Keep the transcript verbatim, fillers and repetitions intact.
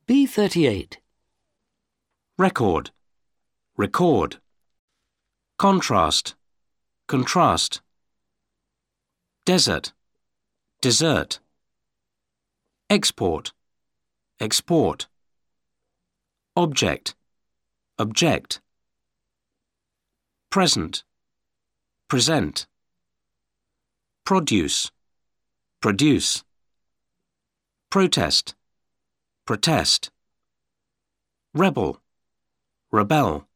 B thirty-eight. Record, record. Contrast, contrast. Desert, desert. Export, export. Object, object. Present, present. Produce, produce. Protest, protest. Rebel, rebel.